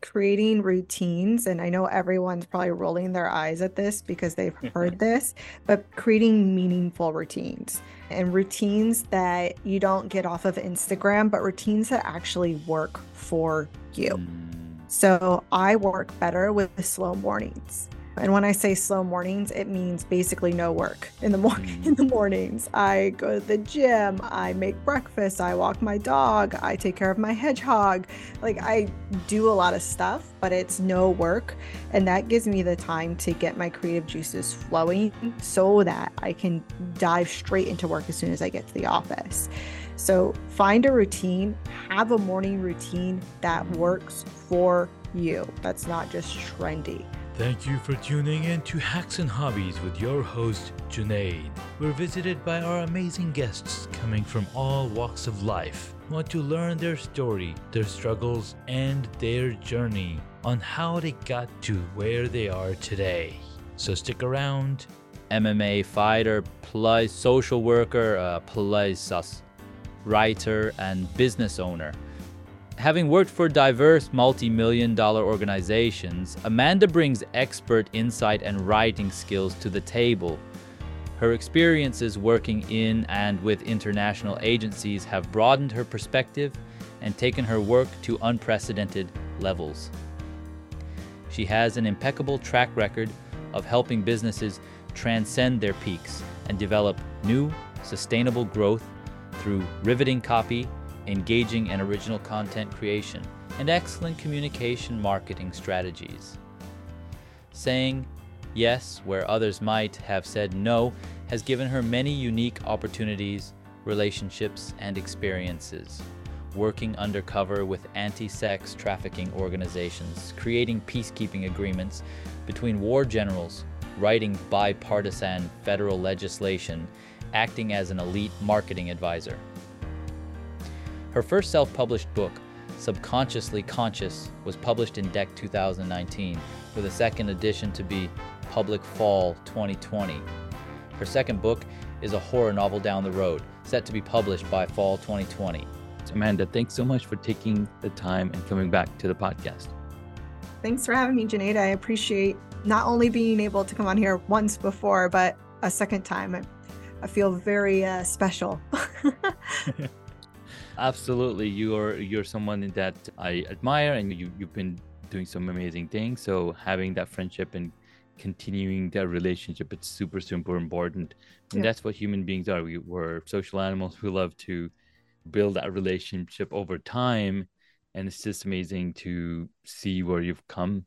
creating routines, and I know everyone's probably rolling their eyes at this because they've heard this, but creating meaningful routines and routines that you don't get off of Instagram, but routines that actually work for you. Mm. So I work better with slow mornings. And when I say slow mornings, it means basically no work in the morning. In the mornings, I go to the gym, I make breakfast, I walk my dog, I take care of my hedgehog. Like I do a lot of stuff, but it's no work. And that gives me the time to get my creative juices flowing so that I can dive straight into work as soon as I get to the office. So find a routine, have a morning routine that works for you. That's not just trendy. Thank you for tuning in to Hacks and Hobbies with your host, Junaid. We're visited by our amazing guests coming from all walks of life. Want to learn their story, their struggles, and their journey on how they got to where they are today. So stick around. MMA fighter plus social worker plus writer and business owner. Having worked for diverse multi-million-dollar organizations, Amanda brings expert insight and writing skills to the table. Her experiences working in and with international agencies have broadened her perspective and taken her work to unprecedented levels. She has an impeccable track record of helping businesses transcend their peaks and develop new, sustainable growth through riveting copy, engaging and original content creation, and excellent communication marketing strategies. Saying yes where others might have said no has given her many unique opportunities, relationships, and experiences. Working undercover with anti-sex trafficking organizations, creating peacekeeping agreements between war generals, writing bipartisan federal legislation, acting as an elite marketing advisor. Her first self-published book, Subconsciously Conscious, was published in DEC 2019, with a second edition to be public fall 2020. Her second book is a horror novel down the road, set to be published by fall 2020. Amanda, thanks so much for taking the time and coming back to the podcast. Thanks for having me, Junaid. I appreciate not only being able to come on here once before, but a second time. I feel very special. Absolutely. You're someone that I admire, and you've been doing some amazing things. So having that friendship and continuing that relationship, it's super, super important. And that's what human beings are. We're social animals who love to build that relationship over time. And it's just amazing to see where you've come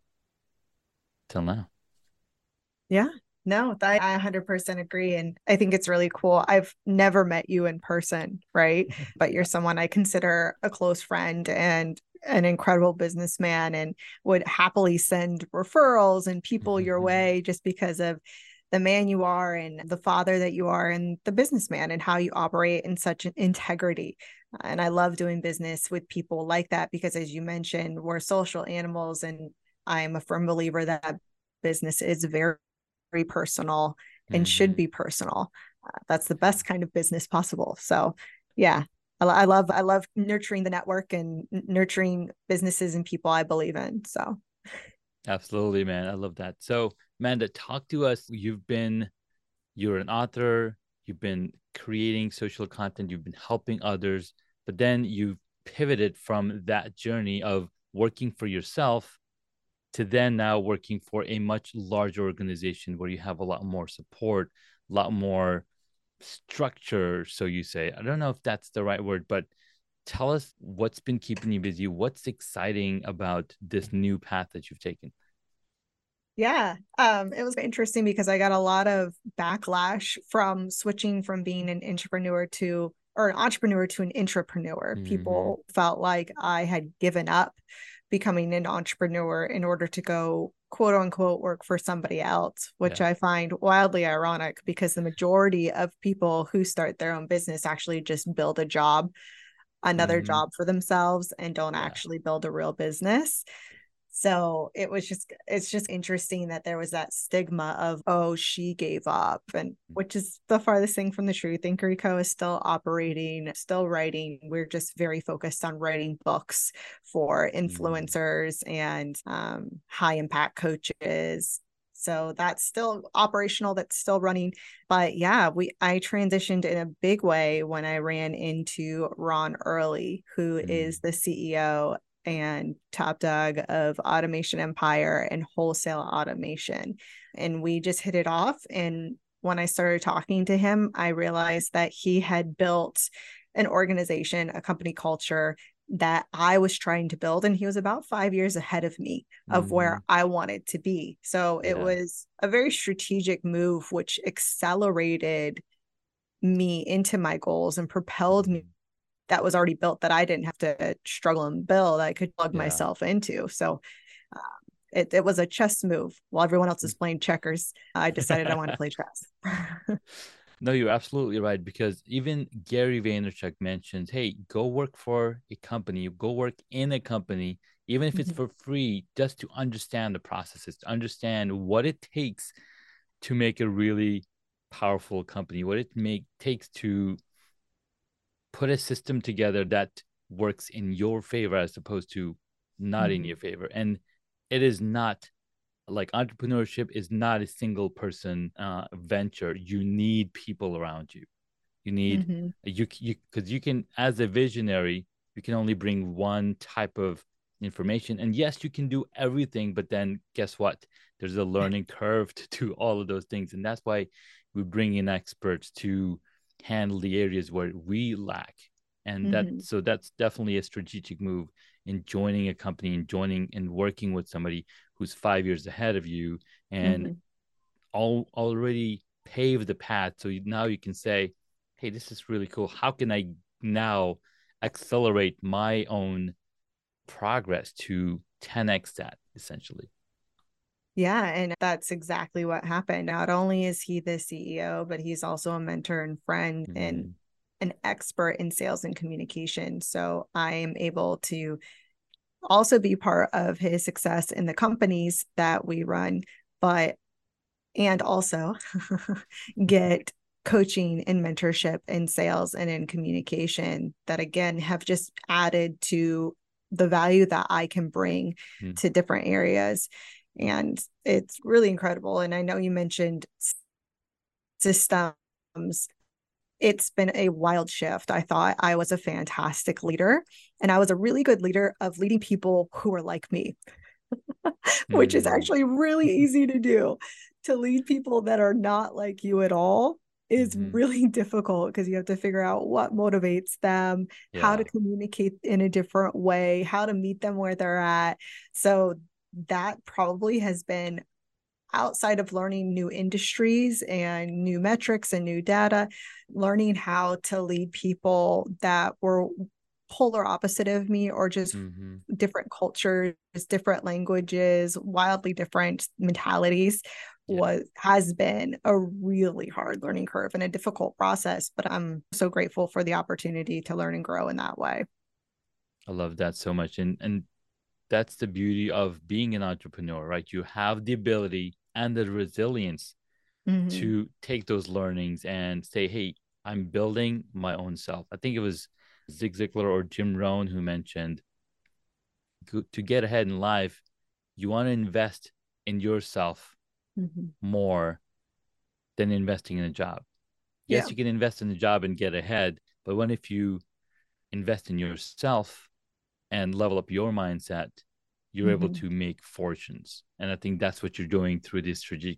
till now. Yeah. No, I 100% agree. And I think it's really cool. I've never met you in person, right? But you're someone I consider a close friend and an incredible businessman, and would happily send referrals and people your way just because of the man you are and the father that you are and the businessman and how you operate in such an integrity. And I love doing business with people like that because, as you mentioned, we're social animals, and I'm a firm believer that business is very personal and should be personal. That's the best kind of business possible. So yeah, I love nurturing the network and nurturing businesses and people I believe in. So absolutely, man. I love that. So Amanda, talk to us. You're an author, you've been creating social content, you've been helping others, but then you've pivoted from that journey of working for yourself to then now working for a much larger organization where you have a lot more support, a lot more structure, so you say. I don't know if that's the right word, but tell us what's been keeping you busy. What's exciting about this new path that you've taken? Yeah, it was interesting because I got a lot of backlash from switching from being an entrepreneur to an intrapreneur. People felt like I had given up becoming an entrepreneur in order to go quote unquote work for somebody else, which I find wildly ironic because the majority of people who start their own business actually just build another job for themselves and don't actually build a real business. So it's just interesting that there was that stigma of, oh, she gave up, and which is the farthest thing from the truth. Inquiry Co is still operating, still writing. We're just very focused on writing books for influencers and high impact coaches. So that's still operational, that's still running. But yeah, I transitioned in a big way when I ran into Ron Early, who is the CEO and top dog of Automation Empire and Wholesale Automation. And we just hit it off. And when I started talking to him, I realized that he had built an organization, a company culture that I was trying to build. And he was about 5 years ahead of me of where I wanted to be. So it was a very strategic move, which accelerated me into my goals and propelled me. That was already built, that I didn't have to struggle and build. I could plug myself into. So it was a chess move. While everyone else is playing checkers, I decided I wanted to play chess. No, you're absolutely right, because even Gary Vaynerchuk mentions, hey, go work for a company, go work in a company, even if it's for free, just to understand the processes, to understand what it takes to make a really powerful company, what it takes to put a system together that works in your favor as opposed to not in your favor. And it is not like, entrepreneurship is not a single person venture. You need people around you. You need you because you can, as a visionary, you can only bring one type of information. And yes, you can do everything, but then guess what? There's a learning curve to do all of those things. And that's why we bring in experts to handle the areas where we lack. And that's definitely a strategic move in joining a company and joining and working with somebody who's 5 years ahead of you and already paved the path. So now you can say, hey, this is really cool. How can I now accelerate my own progress to 10x that, essentially? Yeah, and that's exactly what happened. Not only is he the CEO, but he's also a mentor and friend and an expert in sales and communication. So I am able to also be part of his success in the companies that we run, and also get coaching and mentorship in sales and in communication that, again, have just added to the value that I can bring to different areas. And it's really incredible. And I know you mentioned systems. It's been a wild shift. I thought I was a fantastic leader, and I was a really good leader of leading people who were like me, which is actually really easy to do. To lead people that are not like you at all is really difficult, because you have to figure out what motivates them, how to communicate in a different way, how to meet them where they're at. So that probably has been, outside of learning new industries and new metrics and new data, learning how to lead people that were polar opposite of me, or just different cultures, different languages, wildly different mentalities, has been a really hard learning curve and a difficult process. But I'm so grateful for the opportunity to learn and grow in that way. I love that so much. And that's the beauty of being an entrepreneur, right? You have the ability and the resilience to take those learnings and say, hey, I'm building my own self. I think it was Zig Ziglar or Jim Rohn who mentioned, to get ahead in life, you want to invest in yourself more than investing in a job. Yes, you can invest in a job and get ahead, but what if you invest in yourself and level up your mindset? You're able to make fortunes. And I think that's what you're doing through this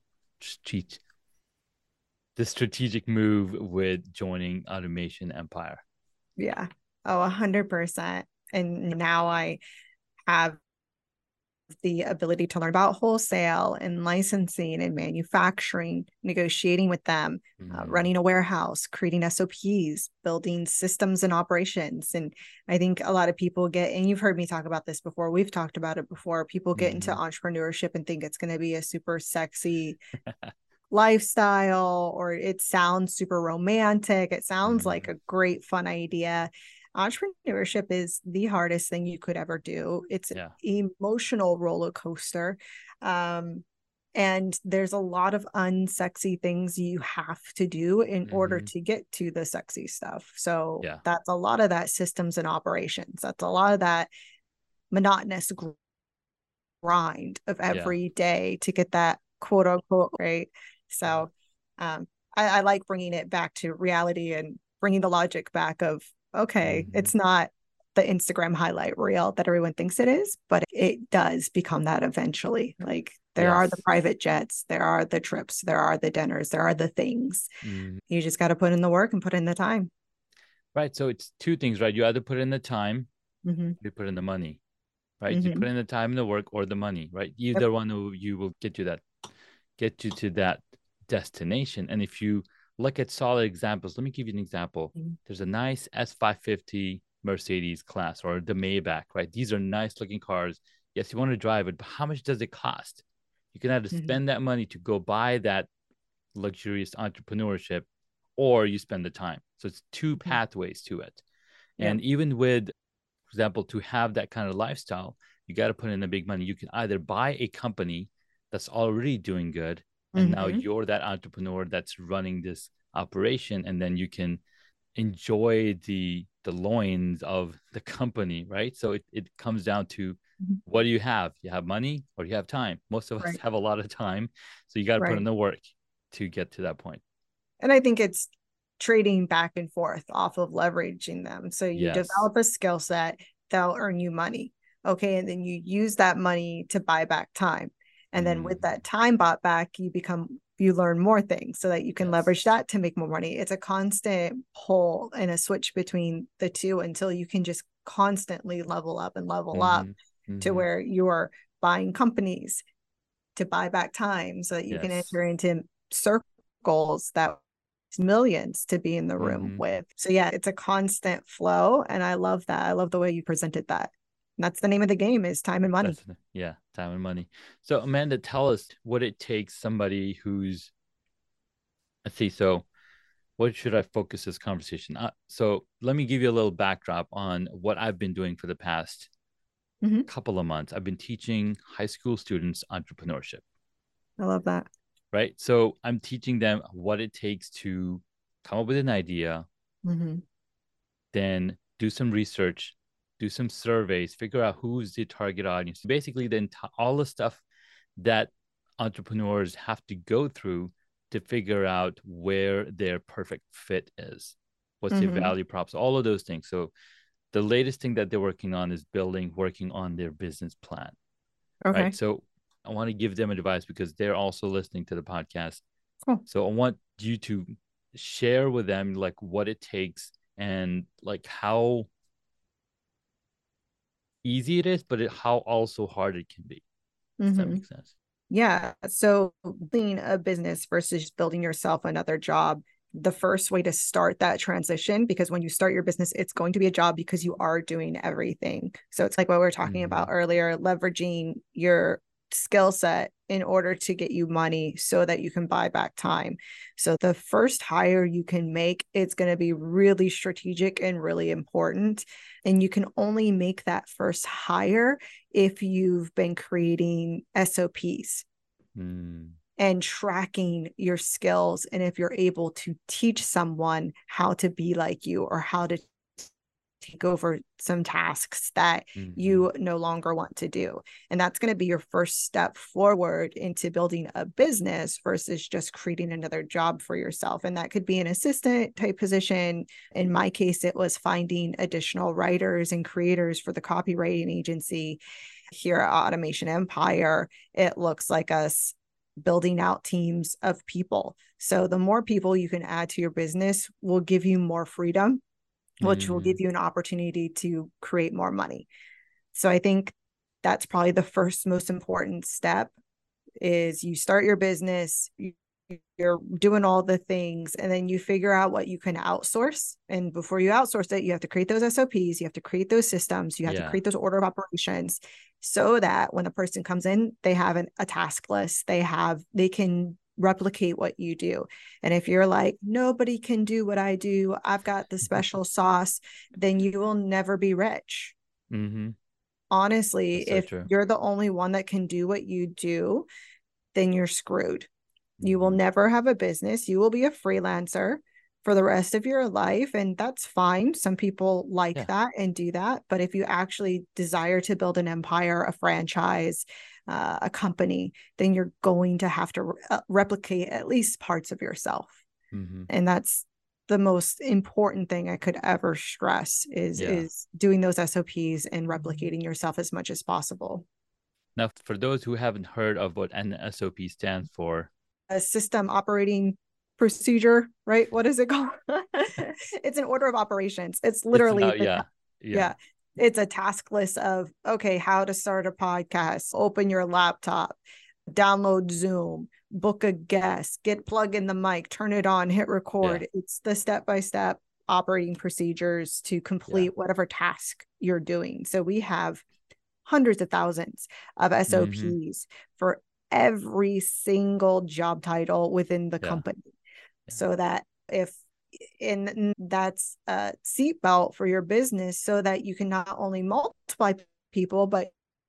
strategic move with joining Automation Empire. Yeah. Oh, 100%. And now I have the ability to learn about wholesale and licensing and manufacturing, negotiating with them, running a warehouse, creating SOPs, building systems and operations. And I think a lot of people get, and you've heard me talk about this before, we've talked about it before, people get into entrepreneurship and think it's going to be a super sexy lifestyle, or it sounds super romantic. It sounds like a great, fun idea. entrepreneurship is the hardest thing you could ever do. It's an Yeah. emotional roller coaster. And there's a lot of unsexy things you have to do in order Mm-hmm. to get to the sexy stuff. So Yeah. that's a lot of that systems and operations. That's a lot of that monotonous grind of Yeah. every day to get that quote unquote right. So I like bringing it back to reality and bringing the logic back of, okay, Mm-hmm. it's not the Instagram highlight reel that everyone thinks it is, but it does become that eventually. Like there are the Yes. private jets, there are the trips, there are the dinners, there are the things. Mm. You just got to put in the work and put in the time. Right. So it's two things, right? You either put in the time, Mm-hmm. you put in the money, right? You Mm-hmm. put in the time and the work or the money, right? Yep. Either one you will get you to that destination. And if you look at solid examples, let me give you an example. There's a nice S550 Mercedes class or the Maybach, right? These are nice looking cars. Yes, you want to drive it, but how much does it cost? You can either spend that money to go buy that luxurious entrepreneurship, or you spend the time. So it's two pathways to it. Yep. And even with, for example, to have that kind of lifestyle, you got to put in the big money. You can either buy a company that's already doing good, and now Mm-hmm. you're that entrepreneur that's running this operation, and then you can enjoy the loins of the company, right? So it comes down to what do you have? You have money or you have time. Most of us Right. have a lot of time, so you got to put in Right. the work to get to that point. And I think it's trading back and forth off of leveraging them. So you Yes. develop a skill set that'll earn you money. Okay. And then you use that money to buy back time. And then with that time bought back, you learn more things so that you can Yes. leverage that to make more money. It's a constant pull and a switch between the two until you can just constantly level up and level up to where you're buying companies to buy back time so that you can Yes. enter into circles that millions to be in the room with. So yeah, it's a constant flow. And I love that. I love the way you presented that. And that's the name of the game is time and money. Yeah, time and money. So Amanda, tell us what it takes somebody who's, let's see, so what should I focus this conversation? So let me give you a little backdrop on what I've been doing for the past couple of months. I've been teaching high school students entrepreneurship. I love that. Right. So I'm teaching them what it takes to come up with an idea, then do some research, do some surveys, figure out who's the target audience. Basically, then all the stuff that entrepreneurs have to go through to figure out where their perfect fit is, what's their value props, all of those things. So the latest thing that they're working on is working on their business plan. Okay. Right. So I want to give them advice because they're also listening to the podcast. Cool. So I want you to share with them like what it takes and like how easy it is, but how also hard it can be. Does that make sense? Yeah. So building a business versus building yourself another job, the first way to start that transition, because when you start your business, it's going to be a job because you are doing everything. So it's like what we were talking about earlier, leveraging your skill set in order to get you money so that you can buy back time. So the first hire you can make, it's going to be really strategic and really important. And you can only make that first hire if you've been creating SOPs and tracking your skills. And if you're able to teach someone how to be like you or how to take over some tasks that you no longer want to do. And that's going to be your first step forward into building a business versus just creating another job for yourself. And that could be an assistant type position. In my case, it was finding additional writers and creators for the copywriting agency. Here at Automation Empire, it looks like us building out teams of people. So the more people you can add to your business will give you more freedom, which will give you an opportunity to create more money. So I think that's probably the first most important step is you start your business, you're doing all the things, and then you figure out what you can outsource. And before you outsource it, you have to create those SOPs, you have to create those systems, you have to create those order of operations so that when a person comes in, they have a task list, they can replicate what you do. And if you're like, nobody can do what I do, I've got the special sauce, then you will never be rich. Mm-hmm. Honestly, That's so if true. you're the only one that can do what you do, then you're screwed. You will Mm-hmm. never have a business. You will be a freelancer for the rest of your life. And that's fine. Some people like Yeah. that and do that. But if you actually desire to build an empire, a franchise, a company, then you're going to have to replicate at least parts of yourself. Mm-hmm. And that's the most important thing I could ever stress Yeah. is doing those SOPs and replicating yourself as much as possible. Now, for those who haven't heard of what an SOP stands for, A system operating procedure, right? What is it called? It's an order of operations. It's it's literally about, yeah, yeah, yeah. It's a task list of, okay, how to start a podcast, open your laptop, download Zoom, book a guest, plug in the mic, turn it on, hit yeah, record. It's the step-by-step operating procedures to yeah. complete whatever task you're doing. So we have hundreds of thousands of Mm-hmm. SOPs for every single job title within the Yeah, company. yeah. So that if in that's a seatbelt for your business so that you can not only multiply people, but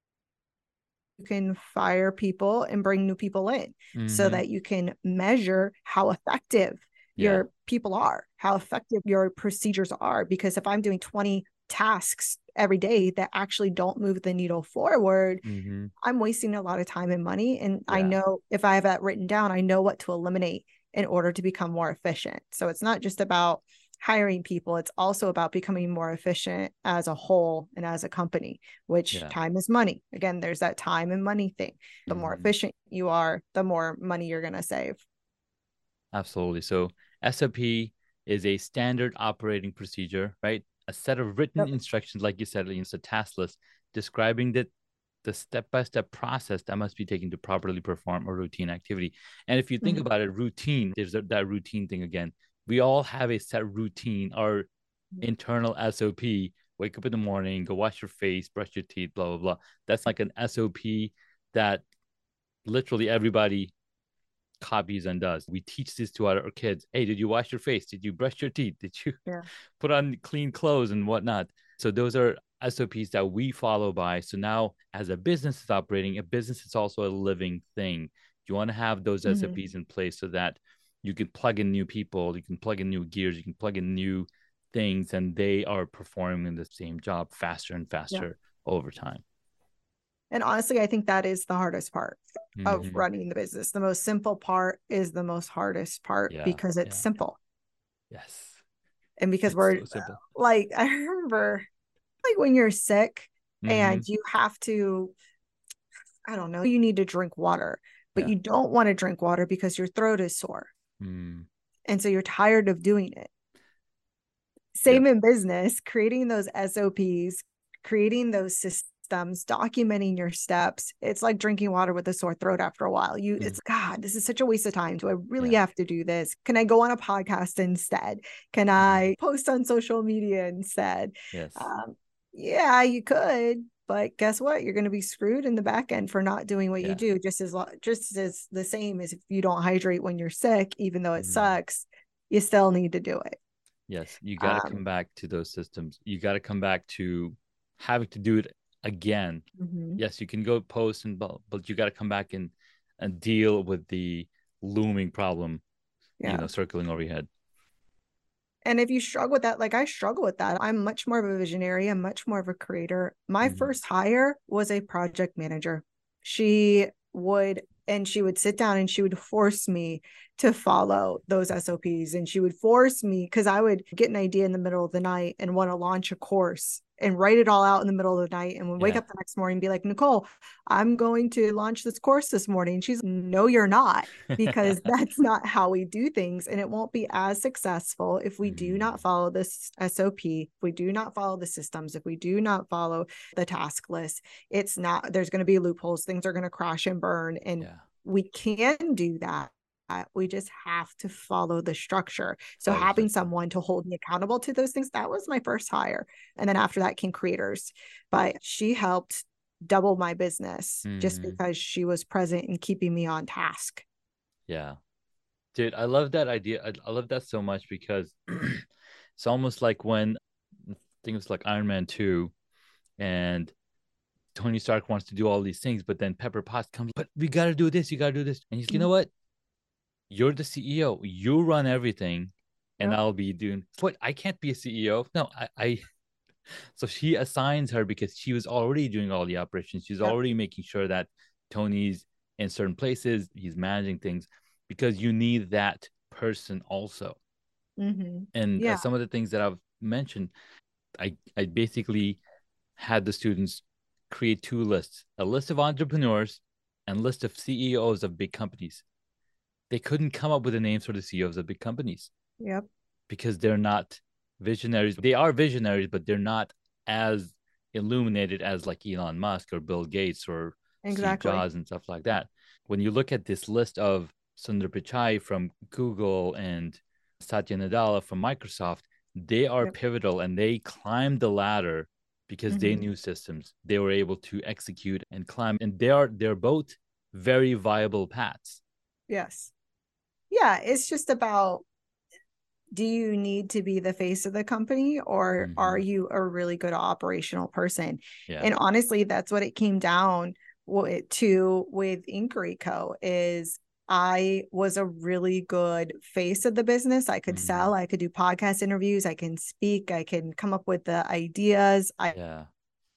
you can fire people and bring new people in so Mm-hmm. that you can measure how effective Yeah. your people are, how effective your procedures are. Because if I'm doing 20 tasks every day that actually don't move the needle forward, Mm-hmm. I'm wasting a lot of time and money. And I Yeah. know if I have that written down, I know what to eliminate in order to become more efficient. So it's not just about hiring people, it's also about becoming more efficient as a whole and as a company, which Yeah. time is money. Again, there's that time and money thing. The more Mm-hmm. efficient you are, the more money you're going to save. Absolutely. So SOP is a standard operating procedure, right? A set of written Yep. instructions, like you said, it's a task list describing the step-by-step process that must be taken to properly perform a routine activity. And if you think Mhm. about it, routine, there's that routine thing again. We all have a set routine, our internal SOP. Wake up in the morning, go wash your face, brush your teeth, blah, blah, blah. That's like an SOP that literally everybody copies and does. We teach this to our kids. Hey, did you wash your face? Did you brush your teeth? Did you Yeah. put on clean clothes and whatnot? So those are SOPs that we follow by. So now as a business is operating, a business is also a living thing. You want to have those Mhm. SOPs in place so that you can plug in new people, you can plug in new gears, you can plug in new things, and they are performing the same job faster and Yeah. faster over time. And honestly, I think that is the hardest part of Mm-hmm. running the business. The most simple part is the most hardest part Yeah. because it's Yeah. simple. Yes. And because It's we're so simple. like, I remember like when you're sick Mm-hmm. and you have to, I don't know, you need to drink water, but Yeah. you don't want to drink water because your throat is sore. Mm. And so you're tired of doing it. Yep. Same in business, creating those SOPs, creating those systems, documenting your steps. It's like drinking water with a sore throat after a while. Mm. It's God, this is such a waste of time. Do I really Yeah. have to do this? Can I go on a podcast instead? Can Mm. I post on social media instead? Yes. Um, yeah, you could, but guess what? You're going to be screwed in the back end for not doing what you Yeah. do. Just as the same as if you don't hydrate when you're sick, even though it Mm. sucks, you still need to do it. Yes. You got to Um, come back to those systems. You got to come back to having to do it again. mhm. Yes, you can go post but you got to come back and deal with the looming problem, Yeah. circling over your head. And if you struggle with that, like I struggle with that, I'm much more of a visionary. I'm much more of a creator. My Mm. first hire was a project manager. She would sit down and she would force me to follow those SOPs. And she would force me because I would get an idea in the middle of the night and want to launch a course and write it all out in the middle of the night and would wake Yeah. up the next morning and be like, Nicole, I'm going to launch this course this morning. She's no, you're not, because that's not how we do things. And it won't be as successful if we do Mm. not follow this SOP, if we do not follow the systems, if we do not follow the task list. It's not, there's going to be loopholes, things are going to crash and burn. And Yeah. we can do that. We just have to follow the structure. So Follow the having structure. someone to hold me accountable to those things, that was my first hire. And then after that came creators. But she helped double my business just Mm. because she was present and keeping me on task. Yeah. Dude, I love that idea. I love that so much because it's almost like when I think it's like Iron Man 2 and Tony Stark wants to do all these things, but then Pepper Potts comes, but we got to do this, you got to do this. And he's, you know what? You're the CEO. You run everything, and Yep. I'll be doing what? I can't be a CEO. No, so she assigns her because she was already doing all the operations. She's Yep. already making sure that Tony's in certain places, he's managing things because you need that person also. Mm-hmm. And Yeah. some of the things that I've mentioned, I basically had the students create two lists: a list of entrepreneurs and a list of CEOs of big companies. They couldn't come up with the names for the CEOs of big companies Yep. because they're not visionaries. They are visionaries, but they're not as illuminated as like Elon Musk or Bill Gates or Steve Exactly. Jobs and stuff like that. When you look at this list of Sundar Pichai from Google and Satya Nadella from Microsoft, they are Yep. pivotal and they climbed the ladder because they Mm-hmm. knew systems. They were able to execute and climb, and they're both very viable paths. Yes. Yeah. It's just about, do you need to be the face of the company, or are Mm-hmm. you a really good operational person? Yeah. And honestly, that's what it came down to with Inquiry Co. is I was a really good face of the business. I could Mm-hmm. sell, I could do podcast interviews, I can speak, I can come up with the ideas. I Yeah.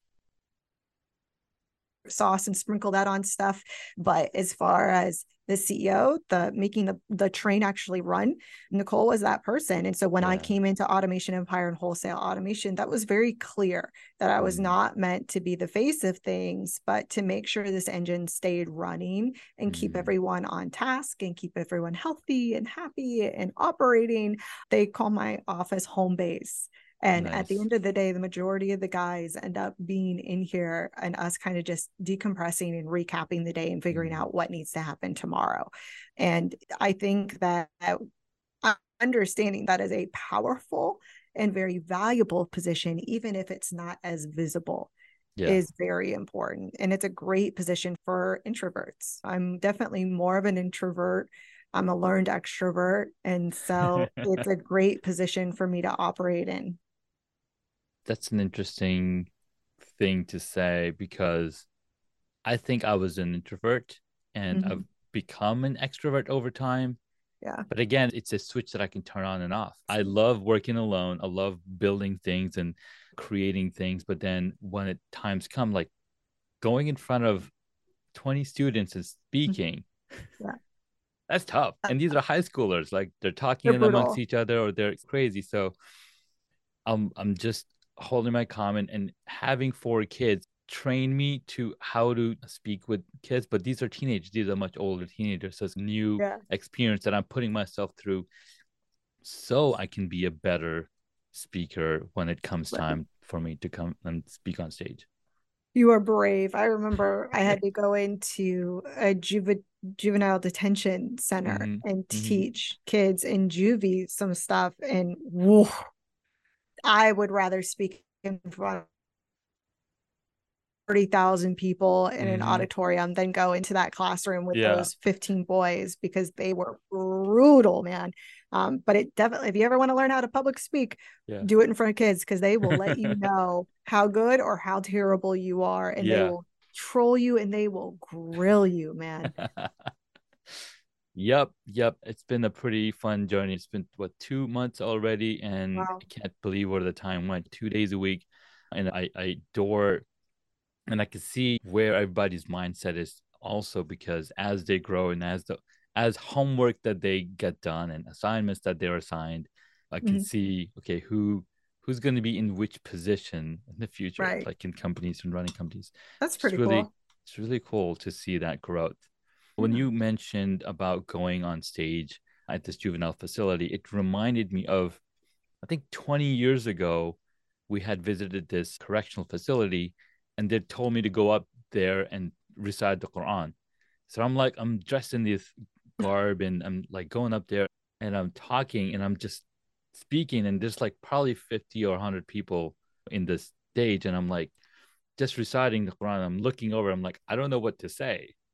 sauce and sprinkle that on stuff. But as far as the CEO, the making the train actually run, Nicole was that person. And so when I Yeah. came into Automation Empire and wholesale automation, that was very clear that I was Mm-hmm. not meant to be the face of things, but to make sure this engine stayed running and keep Mm-hmm. everyone on task and keep everyone healthy and happy and operating. They call my office home base. And at the Nice. end of the day, the majority of the guys end up being in here and us kind of just decompressing and recapping the day and figuring Mm-hmm. out what needs to happen tomorrow. And I think that understanding that is a powerful and very valuable position, even if it's not as visible, Yeah. is very important. And it's a great position for introverts. I'm definitely more of an introvert. I'm a learned extrovert. And so it's a great position for me to operate in. That's an interesting thing to say because I think I was an introvert and Mm-hmm. I've become an extrovert over time. Yeah. But again, it's a switch that I can turn on and off. I love working alone. I love building things and creating things. But then when it times come, like going in front of 20 students and speaking, Yeah. that's tough. And these are high schoolers, like they're talking They're in amongst brutal. each other or they're crazy. So I'm just holding my comment and having four kids train me to how to speak with kids. But these are teenagers, these are much older teenagers. So it's a new Yeah. experience that I'm putting myself through so I can be a better speaker when it comes Right. time for me to come and speak on stage. You are brave. I remember I had to go into a juvenile detention center Mm-hmm. and Mm-hmm. teach kids in juvie some stuff. And whoa, I would rather speak in front 30,000 people in an Mm-hmm. auditorium than go into that classroom with Yeah. those 15 boys because they were brutal, man. But it definitely, if you ever want to learn how to public speak, Yeah. do it in front of kids because they will let you know how good or how terrible you are, and they Yeah. will troll you and they will grill you, man. Yep, yep. It's been a pretty fun journey. It's been what 2 months already, and Wow. I can't believe where the time went. 2 days a week, and I adore, and I can see where everybody's mindset is also because as they grow and as homework that they get done and assignments that they're assigned, I can Mhm. see okay who's going to be in which position in the future, Right. like in companies and running companies. That's It's pretty really cool. it's really cool to see that growth. When Yeah. you mentioned about going on stage at this juvenile facility, it reminded me of, I think 20 years ago, we had visited this correctional facility and they told me to go up there and recite the Quran. So I'm dressed in this garb and I'm like going up there and I'm talking and I'm just speaking and there's like probably 50 or 100 people in this stage and I'm like just reciting the Quran. I'm looking over, I'm like, I don't know what to say.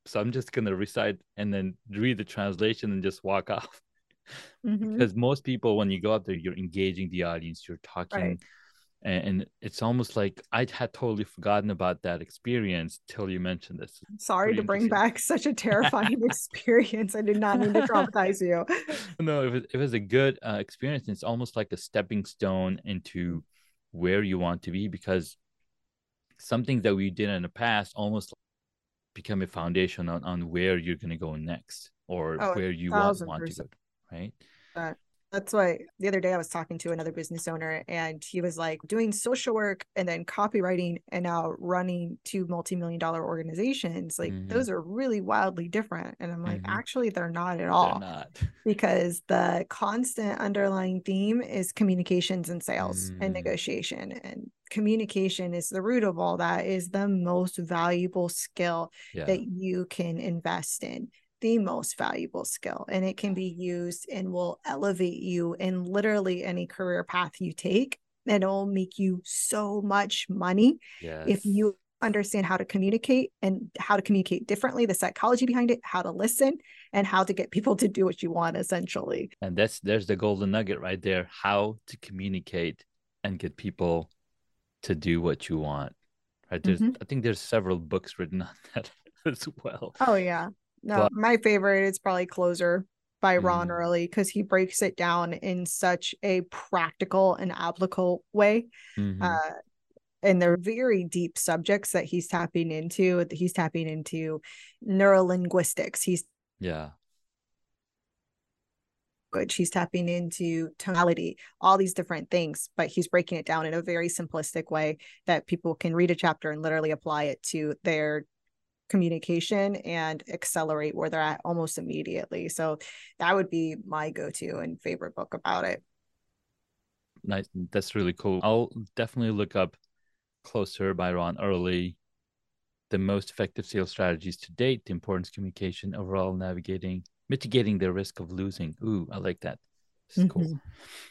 So I'm just gonna recite and then read the translation and just walk off. Hmm. Because most people, when you go out there, you're engaging the audience, you're Right. talking, and it's almost like I had totally forgotten about that experience till you mentioned this. Sorry Pretty to bring interesting. back such a terrifying experience. I did not mean to traumatize you. No, it was a good experience. It's almost like a stepping stone into where you want to be, because some things that we did in the past almost become a foundation on where you're going to go next, or Oh, where you thousand want to go, percent. right? That's why the other day I was talking to another business owner and he was like doing social work and then copywriting and now running two multi-million-dollar organizations. Like Mm-hmm. those are really wildly different. And I'm like, Mm-hmm. actually, they're not at They're all, not. because the constant underlying theme is communications and sales and Mm, negotiation. And communication is the root of all that, is the most valuable skill yeah. that you can invest in, the most valuable skill. And it can be used and will elevate you in literally any career path you take. And it'll make you so much money if Yes. you understand how to communicate and how to communicate differently, the psychology behind it, how to listen, and how to get people to do what you want, essentially. And there's the golden nugget right there. How to communicate and get people to do what you want. Right. Mm-hmm. I think there's several books written on that as well. Oh, yeah. No, But my favorite is probably Closer by Ron mm, Early, because he breaks it down in such a practical and applicable way. mm-hmm. Uh, and they're very deep subjects that he's tapping into. He's tapping into neurolinguistics. Yeah. He's tapping into tonality, all these different things, but he's breaking it down in a very simplistic way that people can read a chapter and literally apply it to their communication and accelerate where they're at almost immediately. So that would be my go-to and favorite book about it. Nice. That's really cool. I'll definitely look up Closer by Ron Early. The most effective sales strategies to date, the importance of communication, overall mitigating the risk of losing. Ooh, I like that. This is cool. Mm-hmm.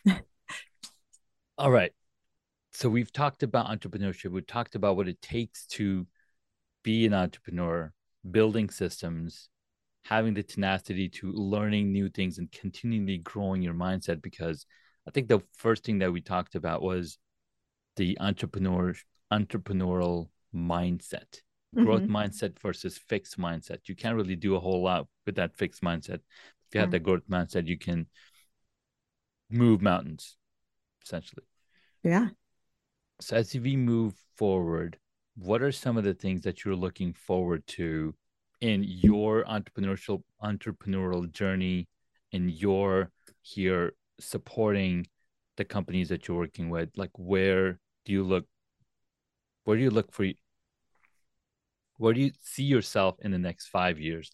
All right. So we've talked about entrepreneurship. We've talked about what it takes to be an entrepreneur, building systems, having the tenacity to learning new things and continually growing your mindset. Because I think the first thing that we talked about was the entrepreneurial mindset, growth Mm-hmm. mindset versus fixed mindset. You can't really do a whole lot with that fixed mindset. If you have Mm. that growth mindset, you can move mountains, essentially. Yeah. So as we move forward, what are some of the things that you're looking forward to in your entrepreneurial journey, in your here supporting the companies that you're working with? Like do you look where do you look for where do you see yourself in the next 5 years?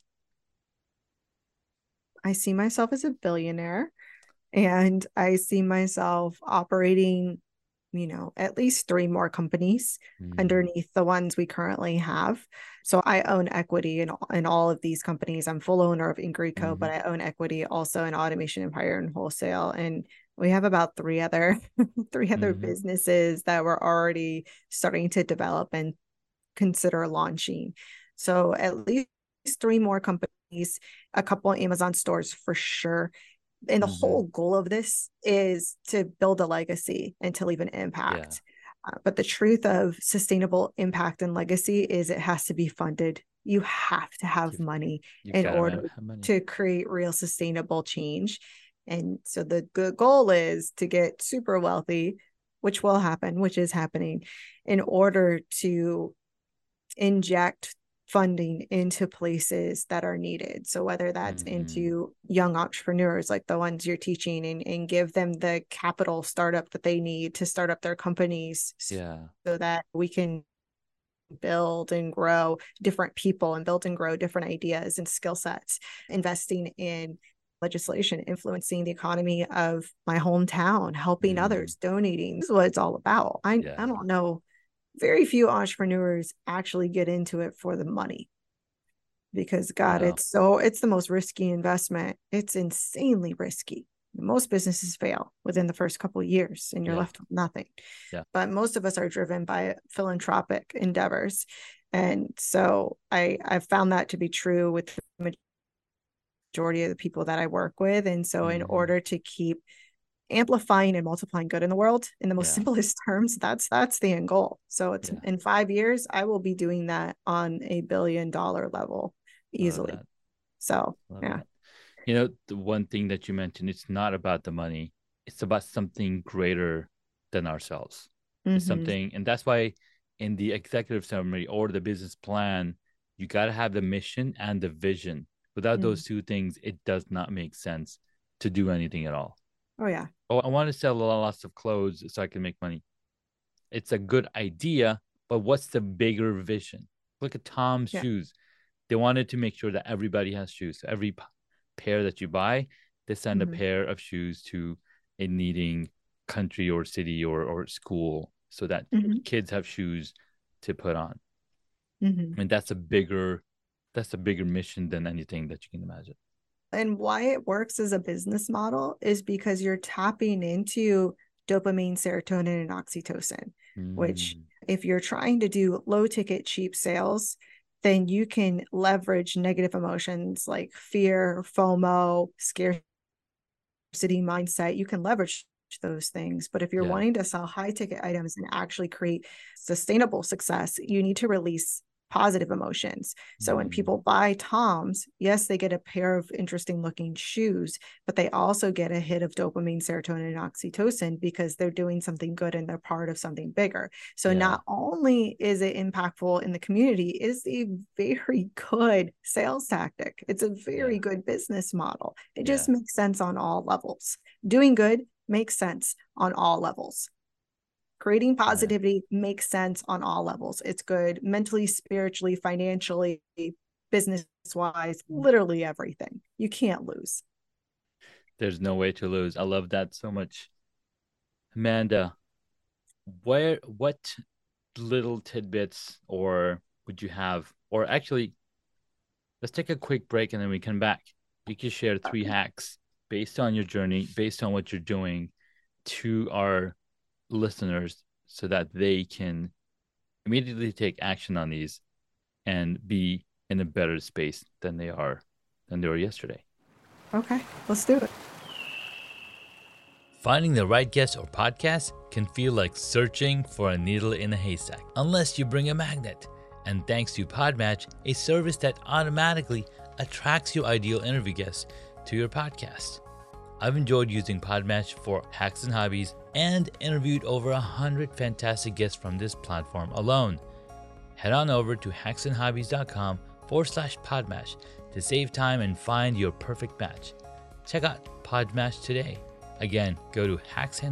I see myself as a billionaire, and I see myself operating, at least three more companies Mm, underneath the ones we currently have. So I own equity in all of these companies. I'm full owner of Ingreco, mm-hmm, but I own equity also in Automation Empire and Wholesale. And we have about three other mm-hmm, businesses that we're already starting to develop and consider launching. So at least three more companies, a couple of Amazon stores for sure. And the mm-hmm. whole goal of this is to build a legacy and to leave an Yeah, impact. But the truth of sustainable impact and legacy is it has to be funded. You have to have you've money you've in got to order have money. to create real sustainable change. And so the goal is to get super wealthy, which will happen, which is happening, in order to inject funding into places that are needed. So whether that's Mm, into young entrepreneurs like the ones you're teaching, and give them the capital startup that they need to start up their companies, yeah. so that we can build and grow different people and build and grow different ideas and skill sets, investing in legislation, influencing the economy of my hometown, helping Mm, others, donating. This is what it's all about. I yeah. don't know, very few entrepreneurs actually get into it for the money, because God, No. it's the most risky investment. It's insanely risky. Most businesses fail within the first couple of years and you're Yeah. left with nothing. Yeah. But most of us are driven by philanthropic endeavors. And so I've found that to be true with the majority of the people that I work with. And so in order to keep amplifying and multiplying good in the world in the most simplest terms, that's the end goal. So it's in 5 years, I will be doing that on a $1 billion level easily. So that. You know, the one thing that you mentioned, it's not about the money. It's about something greater than ourselves. It's something, and that's why in the executive summary or the business plan, you got to have the mission and the vision. Without those two things, it does not make sense to do anything at all. Oh, yeah. Oh, I want to sell lots of clothes so I can make money. It's a good idea, but what's the bigger vision? Look at Tom's shoes. They wanted to make sure that everybody has shoes. So every pair that you buy, they send a pair of shoes to a needing country or city or school so that kids have shoes to put on. And that's a bigger mission than anything that you can imagine. And why it works as a business model is because you're tapping into dopamine, serotonin, and oxytocin, which if you're trying to do low ticket, cheap sales, then you can leverage negative emotions like fear, FOMO, scarcity mindset. You can leverage those things. But if you're wanting to sell high ticket items and actually create sustainable success, you need to release positive emotions. So when people buy Toms, yes, they get a pair of interesting looking shoes, but they also get a hit of dopamine, serotonin, and oxytocin because they're doing something good and they're part of something bigger. So not only is it impactful in the community, it's a very good sales tactic. It's a very good business model. It just makes sense on all levels. Doing good makes sense on all levels. Creating positivity makes sense on all levels. It's good mentally, spiritually, financially, business-wise, literally everything. You can't lose. There's no way to lose. I love that so much. Amanda, what little tidbits or would you have, or actually, let's take a quick break and then we come back. You can share 3 hacks based on your journey, based on what you're doing to our listeners so that they can immediately take action on these and be in a better space than they were yesterday. Okay, let's do it. Finding the right guest or podcast can feel like searching for a needle in a haystack unless you bring a magnet. And thanks to Podmatch, a service that automatically attracts your ideal interview guests to your podcast. I've enjoyed using Podmatch for Hacks and Hobbies and interviewed over 100 fantastic guests from this platform alone. Head on over to hacksandhobbies.com/Podmatch to save time and find your perfect match. Check out Podmatch today. Again, go to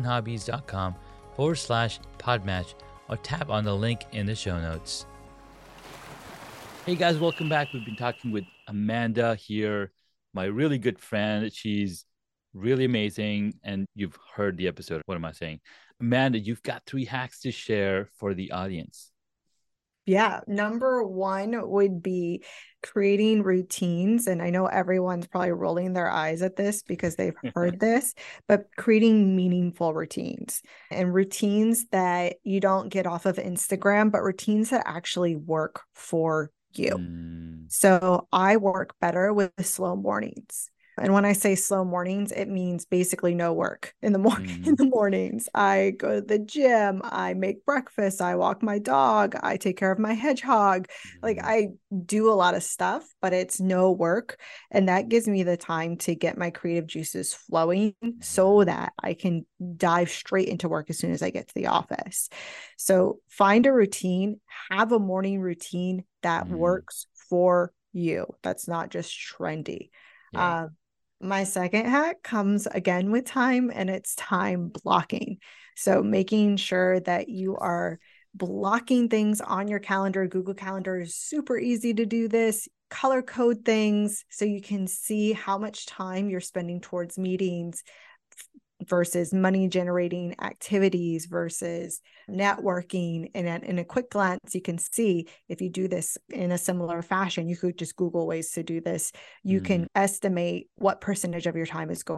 hacksandhobbies.com/Podmatch or tap on the link in the show notes. Hey guys, welcome back. We've been talking with Amanda here, my really good friend. She's really amazing. And you've heard the episode. What am I saying? Amanda, you've got 3 hacks to share for the audience. Yeah. Number 1 would be creating routines. And I know everyone's probably rolling their eyes at this because they've heard this, but creating meaningful routines and routines that you don't get off of Instagram, but routines that actually work for you. So I work better with slow mornings. And when I say slow mornings, it means basically no work in the morning. In the mornings, I go to the gym, I make breakfast, I walk my dog, I take care of my hedgehog. Like I do a lot of stuff, but it's no work. And that gives me the time to get my creative juices flowing so that I can dive straight into work as soon as I get to the office. So find a routine, have a morning routine that works for you. That's not just trendy. My second hack comes again with time, and it's time blocking. So making sure that you are blocking things on your calendar. Google Calendar is super easy to do this. Color code things so you can see how much time you're spending towards meetings versus money generating activities versus networking. And in a quick glance, you can see if you do this in a similar fashion, you could just Google ways to do this. You can estimate what percentage of your time is going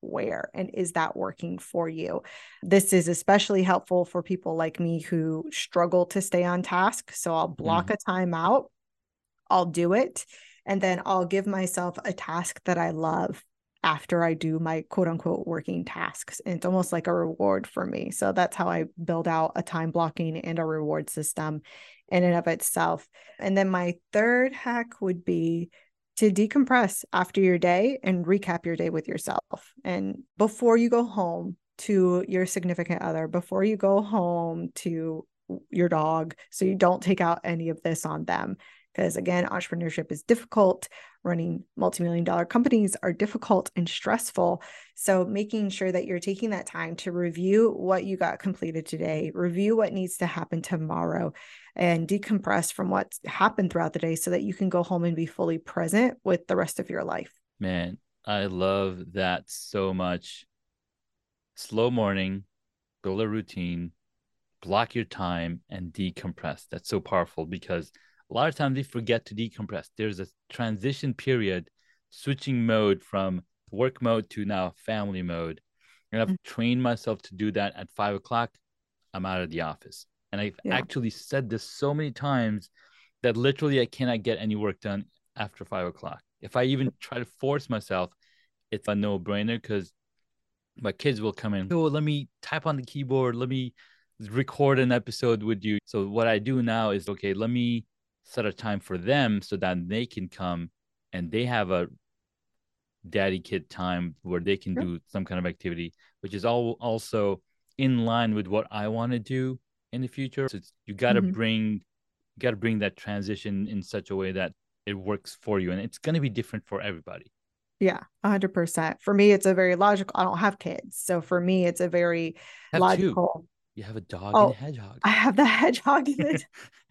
where, and is that working for you? This is especially helpful for people like me who struggle to stay on task. So I'll block a time out, I'll do it, and then I'll give myself a task that I love after I do my quote unquote working tasks. And it's almost like a reward for me. So that's how I build out a time blocking and a reward system in and of itself. And then my third hack would be to decompress after your day and recap your day with yourself. And before you go home to your significant other, before you go home to your dog, so you don't take out any of this on them. Because again, entrepreneurship is difficult. Running multi-million-dollar companies are difficult and stressful. So making sure that you're taking that time to review what you got completed today, review what needs to happen tomorrow, and decompress from what's happened throughout the day so that you can go home and be fully present with the rest of your life. Man, I love that so much. Slow morning, build a routine, block your time, and decompress. That's so powerful because a lot of times we forget to decompress. There's a transition period, switching mode from work mode to now family mode. And I've trained myself to do that at 5 o'clock. I'm out of the office. And I've actually said this so many times that literally I cannot get any work done after 5 o'clock. If I even try to force myself, it's a no-brainer because my kids will come in. Oh, let me type on the keyboard. Let me record an episode with you. So what I do now is, okay, let me set a time for them so that they can come and they have a daddy kid time where they can do some kind of activity, which is also in line with what I want to do in the future. So you got to bring that transition in such a way that it works for you, and it's going to be different for everybody. Yeah, 100%. For me, it's a very logical. I don't have kids, so for me, it's a very logical. Two. You have a dog and a hedgehog. I have the hedgehog and the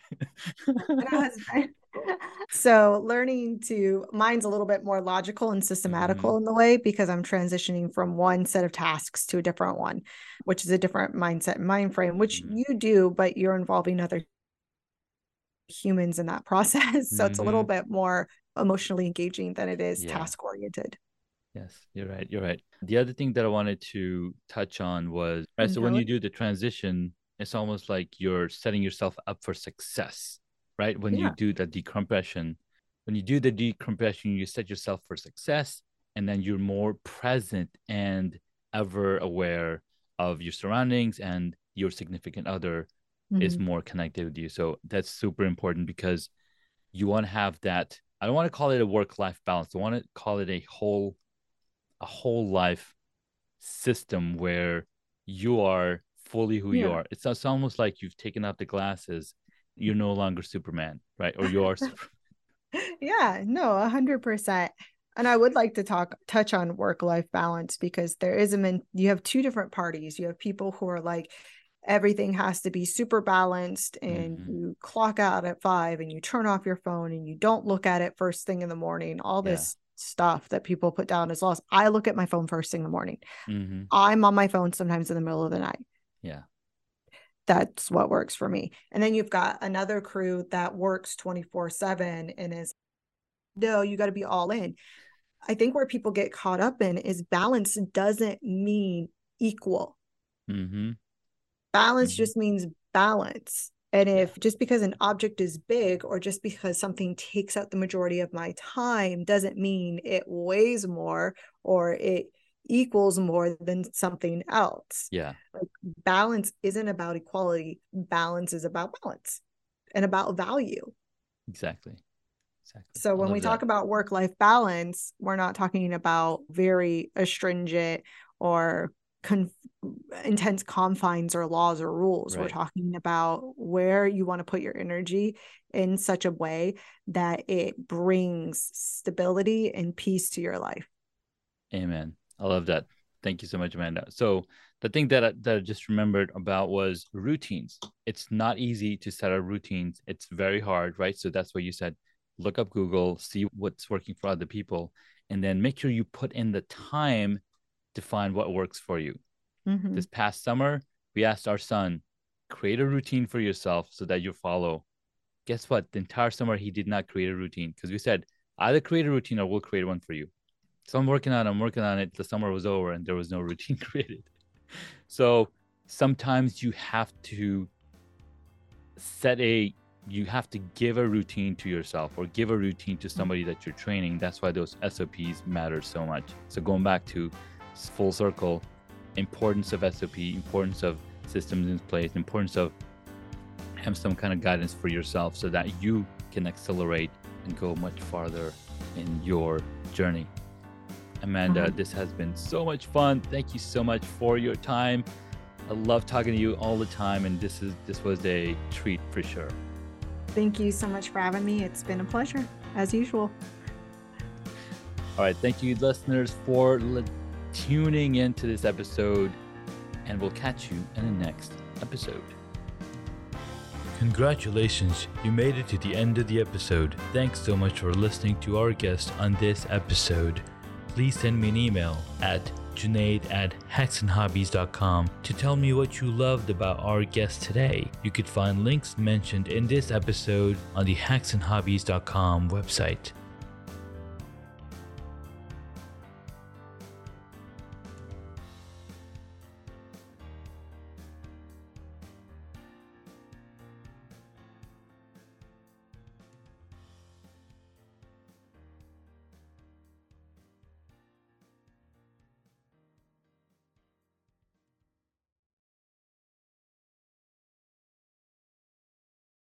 husband. So mine's a little bit more logical and systematical in the way, because I'm transitioning from one set of tasks to a different one, which is a different mindset and mind frame, which you do, but you're involving other humans in that process. So it's a little bit more emotionally engaging than it is task oriented. Yes, you're right. You're right. The other thing that I wanted to touch on was, right, so when you do the transition, it's almost like you're setting yourself up for success, right? When you do the decompression, you set yourself for success, and then you're more present and ever aware of your surroundings, and your significant other is more connected with you. So that's super important because you want to have that. I don't want to call it a work-life balance. I want to call it a whole life system where you are fully who you are. It's almost like you've taken out the glasses. You're no longer Superman, right? Or you are Superman. Yeah, no, 100%. And I would like to touch on work-life balance, because you have two different parties. You have people who are like, everything has to be super balanced, and you clock out at 5 and you turn off your phone and you don't look at it first thing in the morning. All this stuff that people put down as laws. I look at my phone first thing in the morning. I'm on my phone sometimes in the middle of the night. Yeah. That's what works for me. And then you've got another crew that works 24/7 and is, no, you got to be all in. I think where people get caught up in is balance doesn't mean equal. Balance just means balance. And if just because an object is big, or just because something takes up the majority of my time, doesn't mean it weighs more or it equals more than something else. Yeah. Like, balance isn't about equality. Balance is about balance and about value. Exactly. So when we talk about work-life balance, we're not talking about very astringent or intense confines or laws or rules. We're talking about where you want to put your energy in such a way that it brings stability and peace to your life. Amen. I love that. Thank you so much, Amanda. So the thing that I just remembered about was routines. It's not easy to set up routines. It's very hard, right? So that's what you said. Look up Google, see what's working for other people, and then make sure you put in the time to find what works for you. This past summer, we asked our son, create a routine for yourself so that you follow. Guess what? The entire summer, he did not create a routine, because we said, either create a routine or we'll create one for you. So I'm working on it. The summer was over and there was no routine created. So sometimes you have to you have to give a routine to yourself or give a routine to somebody that you're training. That's why those SOPs matter so much. So going back to full circle, importance of SOP, importance of systems in place, importance of have some kind of guidance for yourself so that you can accelerate and go much farther in your journey. Amanda, this has been so much fun. Thank you so much for your time. I love talking to you all the time, and this was a treat for sure. Thank you so much for having me. It's been a pleasure, as usual. All right, thank you, listeners, for tuning into this episode, and we'll catch you in the next episode. Congratulations, you made it to the end of the episode. Thanks so much for listening to our guest on this episode. Please send me an email at junaid@hacksandhobbies.com to tell me what you loved about our guest today. You could find links mentioned in this episode on the hacksandhobbies.com website.